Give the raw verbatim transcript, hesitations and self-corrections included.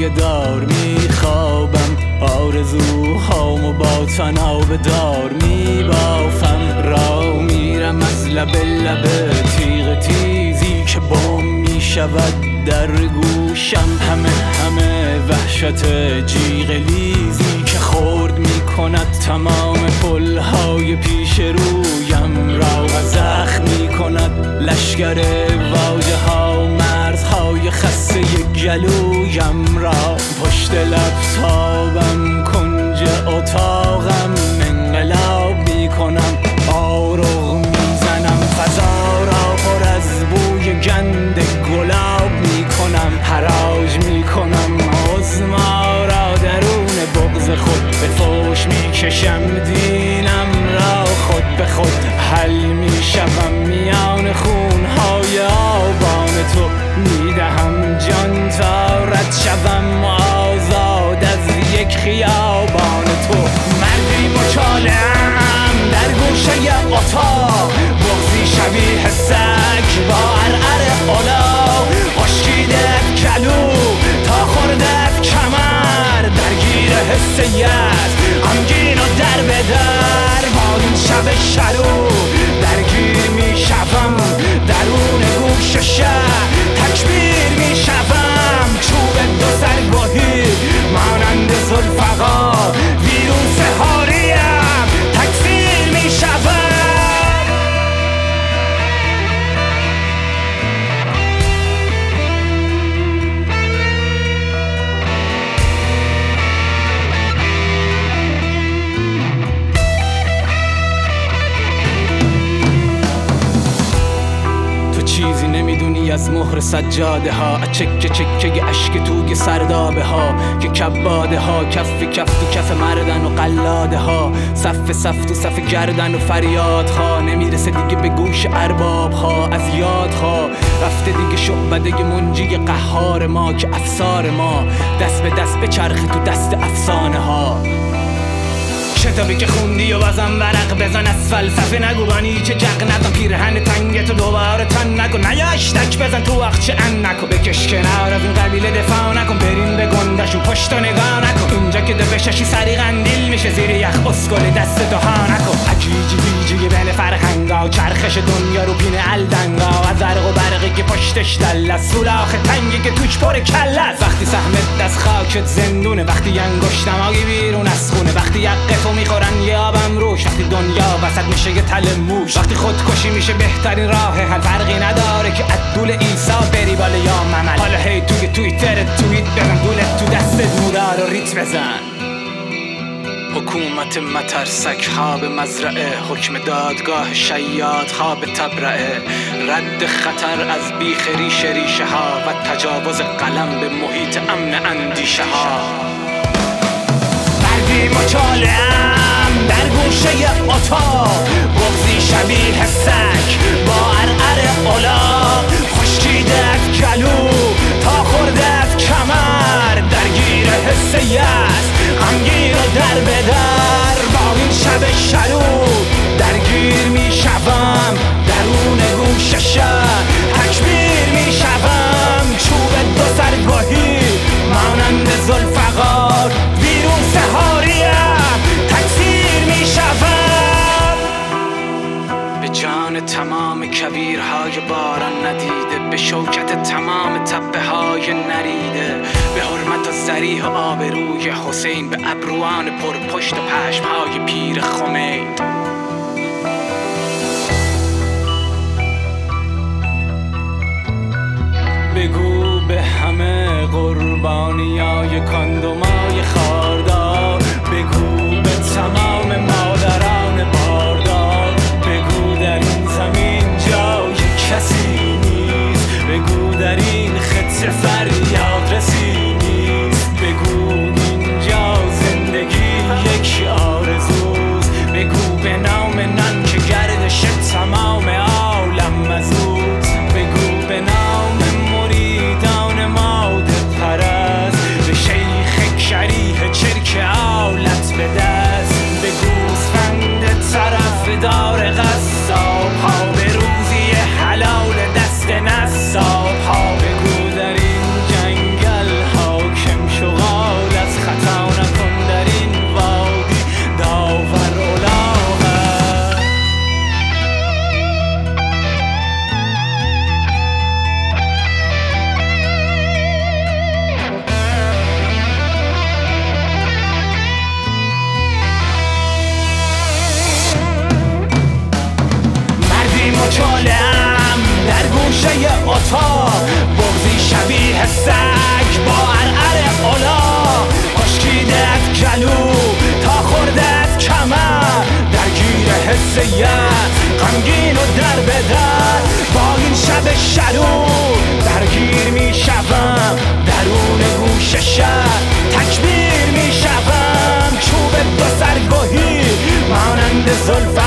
پایه دار میخوابم، آرزوهامو با تناب دار میبافم، راه میرم از لب لب تیغ تیزی که بم میشود در گوشم، همه همه وحشت جیغ لیزی که خورد میکند تمام پلهای پیش رویم را و زخم میکند لشگر واژه ها مرزهای خسته گلویم را. پشت لپتاپم کنج اتاقم انقلاب میکنم، آروغ میزنم فضا را پر از بوی گند گلاب میکنم، حراج میکنم عظما را درون بغض خود به فوش میکشم، دینم را خود به خود حل میشوم، میان خونهای آبان تو میدهم جان تا رد شوم آزاد از یک خیابان تو. مردی مچالم در گوشه اتاق، بغضی شبیه سگ با عرعر اولا، خشکیدت کلو تا خوردت کمر، درگیر حس یز غمگین و در به در با این شب شلو درگیر میشوم، درون گوش شهر تکبیر میشوم، چوب دو سرگاهی مانند ذوالفقار ویروس حالیم تکثیر میشوم. چیزی نمیدونی از مهر سجاده ها، چکه چکه اشک توی سردابه ها، که کباده ها کف کف تو کف مردن و قلاده ها، صف صف تو صف گردن و فریاد ها، نمیرسه دیگه به گوش ارباب ها از یاد ها، رفته دیگه شعبده منجی قهار ما که افسار ما دست به دست به چرخ تو دست افسانه ها. کتابی که خوندی و بازم ورق بزن، از فلسفه نگو بانی چه جق نزن، پیرهن تنگتو دوباره تن نکن، نیا اشتک بزن تو وقت ان نکن، بکش کنار از این قبیله دفاع نکن، برین به گندشون پشت و نگاه نکن، اینجا که دبششی سری قندیل میشه زیر یخ اسکل دست تو ها نکن، عجیجی بیجی بین فرهنگا چرخش دنیا رو پین الدنگا، از زرق و برقی که پشتش دل است، سولاخ تنگی که توش پر کله است، وقتی سهمت از خاکت زندونه، وقتی انگشتماگی بیرون از خونه، وقتی یقه میخورن یه آبم روش، وقتی دنیا وسط میشه یه تل موش، وقتی خودکشی میشه بهترین راه حل، فرقی نداره که عدول ایسا بری بالا یا ممل، حالا هی توی توییتر توییت بزن، دولت تو دستت مورا رو ریت بزن. حکومت مترسک ها به مزرعه، حکم دادگاه شیاد ها به تبرعه، رد خطر از بیخ ریش ریشه ها و تجاوز قلم به محیط امن اندیشه ها. مردی مچالم در گوشه اتاق، بغضی شبیه سگ با عرعر اولا، خشکیدت گلو تا خوردت کمر، درگیر حس یز غمگین و در به در با این شب شلو درگیر میشوم، درون گوش شهر تکبیر میشوم، چوب دو سرگاهی مانند ذوالفقار ویروس حالیم تکثیر میشوم. به جان تمام کویرهای باران ندیده، به شوکت تمام تپه های نریده، به حرمت و ذریح و آبروی حسین، به ابروان پر پشت و پشم های پیر خمین. بگو به همه قربانیای کاندومای خاردار، بگو به تمام مادران باردار، بگو در این زمین جای کسی نیست، بگو در این خطه فریاد رسی نیست، بگو اینجا زندگی یک آرزوست، بگو به نام نان که گردش تمام عالم مزوست، بگو به نام مریدان ماده پرست، به شیخ گوشه اتاق، بغضی شبیه سگ با عرعر اولا، خشکیده از گلو تا خورده از کمر، درگیر حس یأس غمگین و در به در. با این شب شرور درگیر می شوم، درون گوش شهر تکبیر می شوم. چوب دو سرگاهی مانند زلف